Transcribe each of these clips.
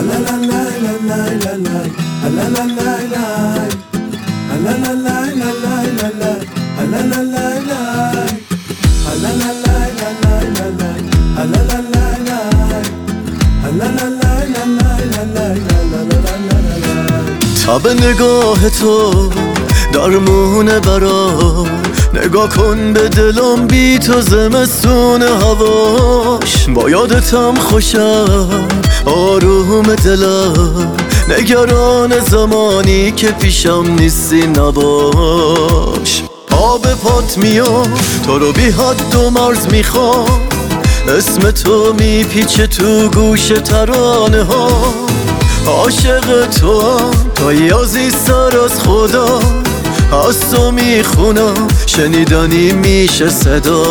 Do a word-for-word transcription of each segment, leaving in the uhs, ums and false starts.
تب نگاه تو درمونه برام، نگاه کن به دلم بی تو زمستون هواش. با یادتم خوشم آروم دلم، نگران زمانی که پیشم نیستی نباش. آب پات میام تو رو بی حد و مرز میخوام، اسم تو میپیچه تو گوش ترانه ها. عاشق تو هم تا عزیزتر از خدا، از تو میخونم شنیدنی میشه صدا.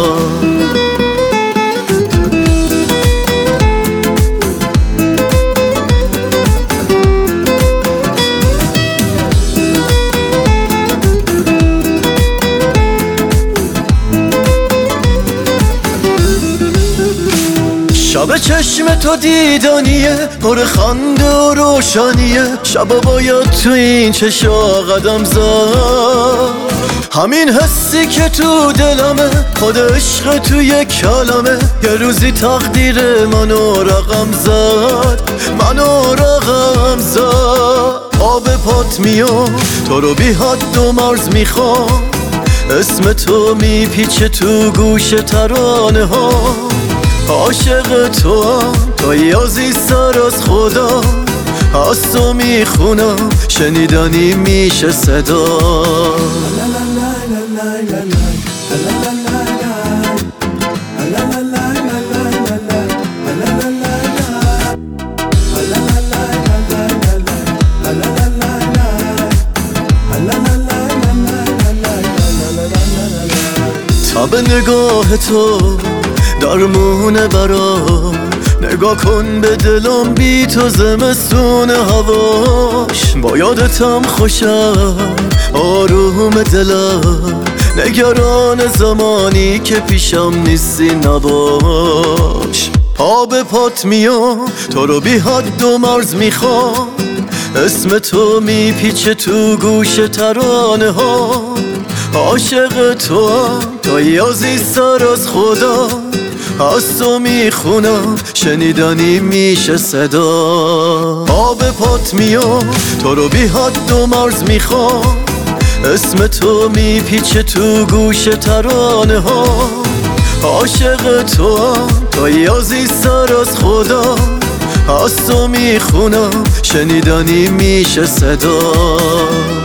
شب چشم تو دیدانیه، پر خنده و روشنیه. شب باید تو این چشا قدم زد، همین حسی که تو دلمه، خود عشق توی کلمه. یه روزی تقدیر منو رقم زد، منو رقم زد. آب پات میام تو رو بی حد و مرز میخوام، اسم تو میپیچه تو گوش ترانه ها. عاشق تو هم تا عزیزتر از خدا، از تو میخونم شنیدنی میشه صدا. تب نگاه تو درمونه برام، نگاه کن به دلم بی تو زمستون هواش. با یادتم خوشم آروم دلم، نگران زمانی که پیشم نیستی نباش. آب پات میام تو رو بی حد و مرز میخوام، اسم تو میپیچه تو گوش ترانه ها. عاشق تو هم تا عزیزتر از خدا، از تو میخونم شنیدنی میشه صدا. آب پات میام تو رو بی حد و مرز میخوام، اسم تو میپیچه تو گوش ترانه ها. عاشق تو هم تا عزیزتر از خدا، از تو میخونم شنیدنی میشه صدا.